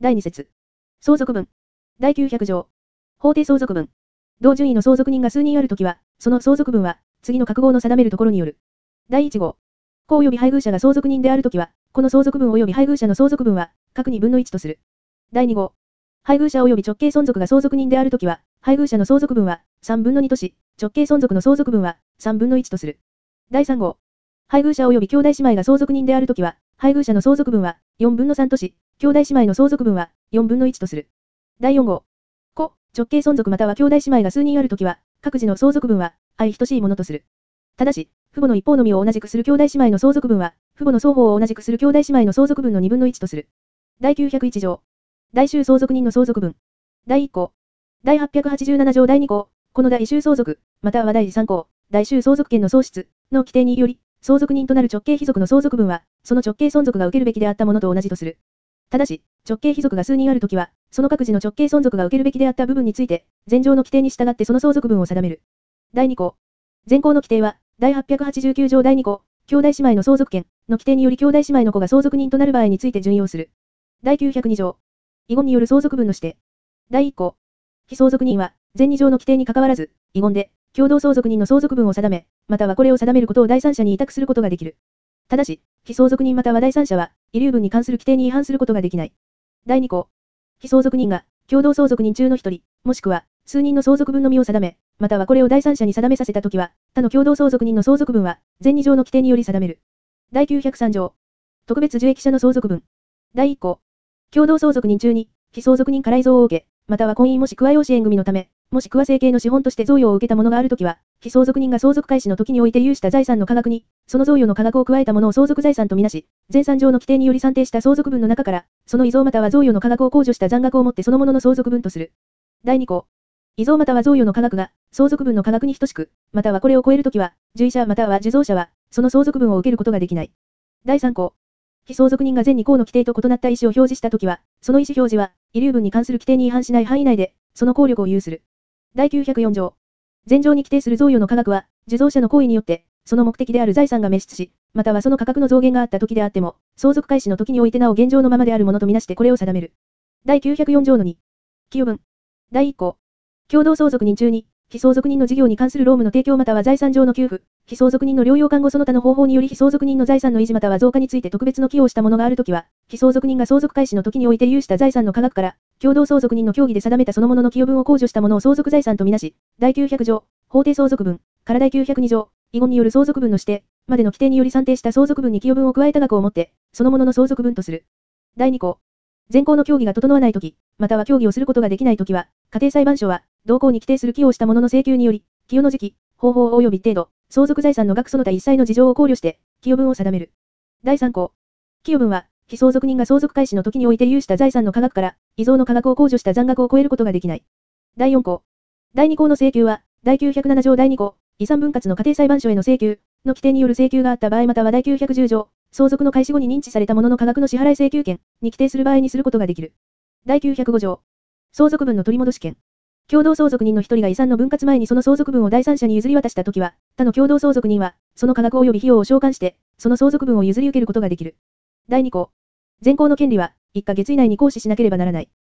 第2節。相続分。第900条。法定相続分。同順位の相続人が数人あるときは、その相続分は、次の格号の定めるところによる。第1号。子及び配偶者が相続人であるときは、この相続分及び配偶者の相続分は、各2分の1とする。第2号。配偶者及び直系存続が相続人であるときは、配偶者の相続分は、3分の2とし、直系存続の相続分は、3分の1とする。第3号。配偶者及び兄弟姉妹が相続人であるときは、配偶者の相続分は、4分の3とし、兄弟姉妹の相続分は、4分の1とする。第4号。子、直系存続または兄弟姉妹が数人あるときは、各自の相続分は、相等しいものとする。ただし、父母の一方のみを同じくする兄弟姉妹の相続分は、父母の双方を同じくする兄弟姉妹の相続分の2分の1とする。第901条。第収相続人の相続分。第1項。第887条第2項。この第収相続、または第3項、第収相続権の喪失の規定により、相続人となる直系卑属の相続分は、その直系存続が受けるべきであったものと同じとする。ただし、直系卑属が数人あるときは、その各自の直系存続が受けるべきであった部分について、前条の規定に従ってその相続分を定める。第2項。前項の規定は、第889条第2項、兄弟姉妹の相続権の規定により兄弟姉妹の子が相続人となる場合について準用する。第902条。遺言による相続分の指定。第1項。被相続人は、前2条の規定に関わらず、遺言で、共同相続人の相続分を定め、またはこれを定めることを第三者に委託することができる。ただし、被相続人または第三者は、遺留分に関する規定に違反することができない。第2項。被相続人が、共同相続人中の一人、もしくは、数人の相続分のみを定め、またはこれを第三者に定めさせたときは、他の共同相続人の相続分は、前2条の規定により定める。第903条。特別受益者の相続分。第1項。共同相続人中に、被相続人から遺贈を受け、または婚姻もしくは養子縁組のため、もしくは生計の資本として贈与を受けたものがあるときは、被相続人が相続開始の時において有した財産の価額に、その贈与の価額を加えたものを相続財産とみなし、前3条の規定により算定した相続分の中から、その遺贈または贈与の価格を控除した残額をもってそのものの相続分とする。第2項。遺贈または贈与の価格が、相続分の価格に等しく、またはこれを超えるときは、受遺者または受贈者は、その相続分を受けることができない。第3項。被相続人が前2項の規定と異なった意思を表示したときは、その意思表示は、遺留分に関する規定に違反しない範囲内で、その効力を有する。第904条。前条に規定する贈与の価格は、受贈者の行為によって、その目的である財産が滅失し、またはその価格の増減があったときであっても、相続開始の時においてなお現状のままであるものとみなしてこれを定める。第904条の2。寄与分。第1項。共同相続人中に、被相続人の事業に関する労務の提供または財産上の給付、被相続人の療養看護その他の方法により被相続人の財産の維持または増加について特別の寄与をしたものがあるときは、被相続人が相続開始の時において有した財産の価格から、共同相続人の協議で定めたそのものの寄与分を控除したものを相続財産とみなし、第900条、法定相続分、から第902条、遺言による相続分の指定、までの規定により算定した相続分に寄与分を加えた額をもって、そのものの相続分とする。第2項。前項の協議が整わないとき、または協議をすることができないときは、家庭裁判所は、同項に規定する寄与をしたものの請求により、寄与の時期、方法及び程度、相続財産の額その他一切の事情を考慮して、寄与分を定める。第3項。寄与分は、被相続人が相続開始の時において有した財産の価格から、遺贈の価格を控除した残額を超えることができない。第4項。第2項の請求は、第907条第2項、遺産分割の家庭裁判所への請求の規定による請求があった場合または第910条、相続の開始後に認知されたものの価格の支払い請求権に規定する場合にすることができる。第905条。相続分の取り戻し権。共同相続人の一人が遺産の分割前にその相続分を第三者に譲り渡したときは、他の共同相続人は、その価格及び費用を償還して、その相続分を譲り受けることができる。第2項。前項の権利は、1ヶ月以内に行使しなければならない。